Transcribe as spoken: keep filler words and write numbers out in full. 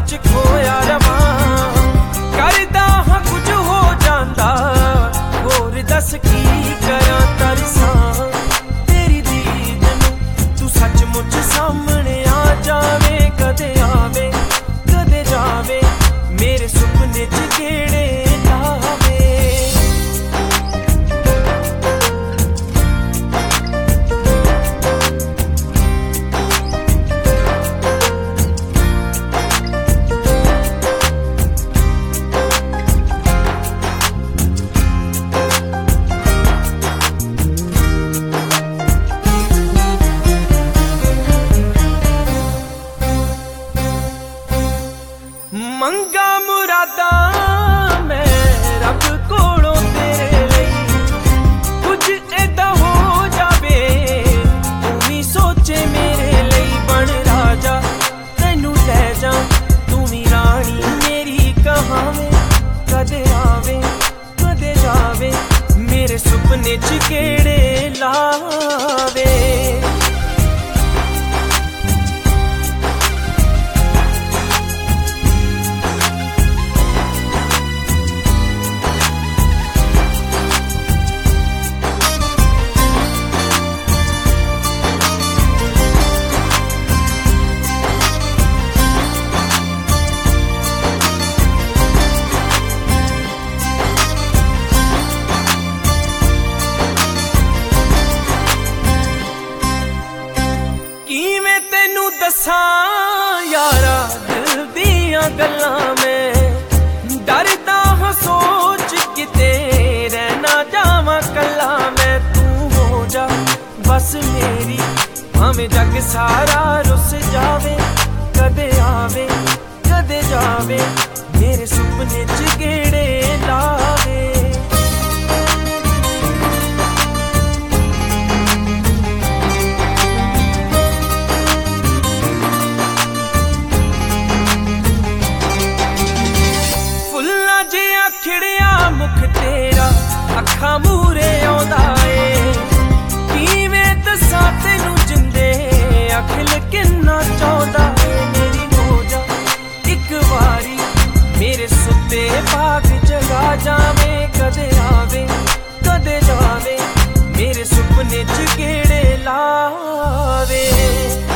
च खोया रवां करदा हां कुछ हो जांदा होर दस की करां तरसां तेरी दीद नूं तू सचमुच सामने आ जावे कदे आवे कदे जावे मेरे सुपने च गेड़े लावे मंगा मुरादा मैं रब कोलों तेरे लई कुछ ऐदा हो जावे तू भी सोचे मेरे लई बन राजा तैनू लै जा तू भी रानी मेरी कहावे कदे आवे कदे जावे मेरे सुपने च गेड़े लावे दसां यारा दिल दियां गल्लां मैं डरदा हां सोच किते रहना जावां कल्ला मैं तू हो जा बस मेरी भावें जग सारा रुस जावे कदे आवे कदे जावे मेरे सुपने च गेड़े लावे खिड़िया मुख तेरा अखा मूरे आउंदा ए किवें दसां तैनू जिंदे अखिल किन्ना चाहुंदा ए मेरी हो जा इक वारी मेरे सुते बाग जगा जावे कदे आवे कदे जावे मेरे सुपने च गेड़े लावे।